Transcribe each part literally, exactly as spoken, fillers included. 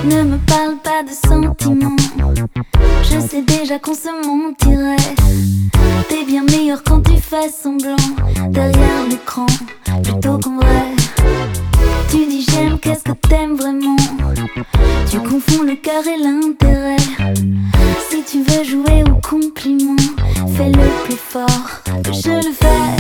Ne me parle pas de sentiments, je sais déjà qu'on se mentirait. T'es bien meilleur quand tu fais semblant derrière l'écran, plutôt qu'en vrai. Tu dis j'aime, qu'est-ce que t'aimes vraiment? Tu confonds le cœur et l'intérêt. Si tu veux jouer au compliment, fais-le plus fort que je le fais.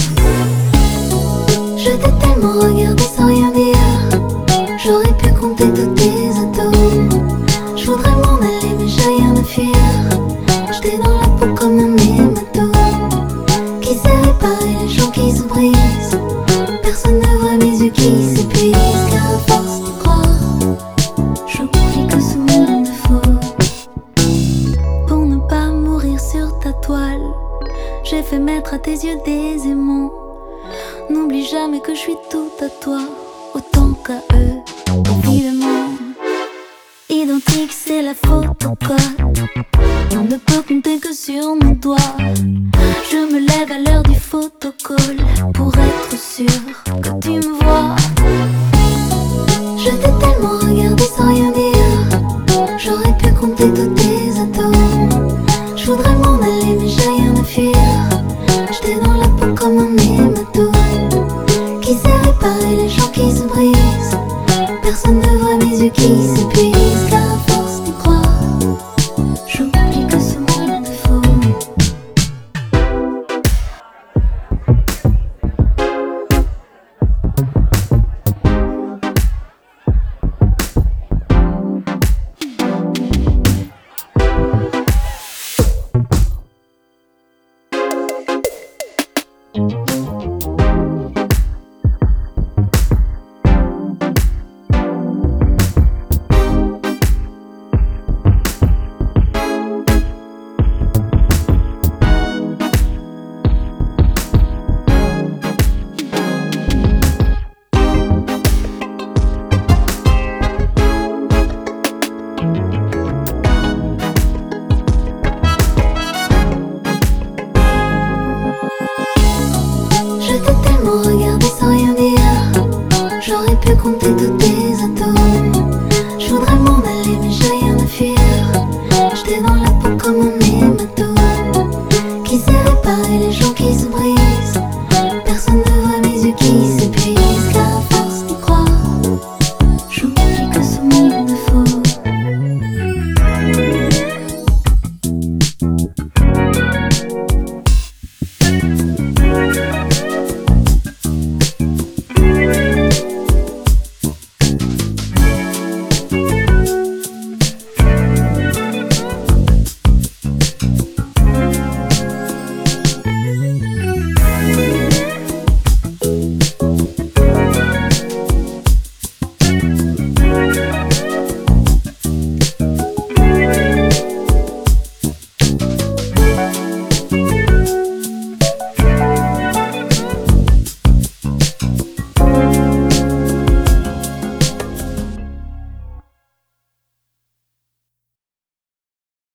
Je t'ai tellement regardé sans rien dire, j'aurais pu compter tous tes atomes. Je voudrais m'en aller mais j'ai rien à fuir. J'étais dans la peau comme un hématome qui sait réparer les gens qui se brisent. Personne ne voit mes yeux qui s'épuisent, car à force de croire, j'oublie que ce monde est faux. Pour ne pas mourir sur ta toile, j'ai fait mettre à tes yeux des aimants. N'oublie jamais que je suis tout à toi, autant qu'à eux, évidemment. Identique, c'est la photocode, on ne peut compter que sur nos doigts. Je me lève à l'heure du photocall pour être sûr que tu me vois. Je t'ai tellement regardé sans rien dire, j'aurais pu compter tous tes atomes. Je voudrais m'en aller mais j'ai rien à fuir. J'étais dans la peau comme un hématome qui sait réparer les gens qui se brisent. Personne ne voit mes yeux qui s'épuisent, car à force d'y croire, j'oublie que ce monde est faux. Je t'ai tellement regardé sans rien dire, j'aurais pu compter tous tes atomes.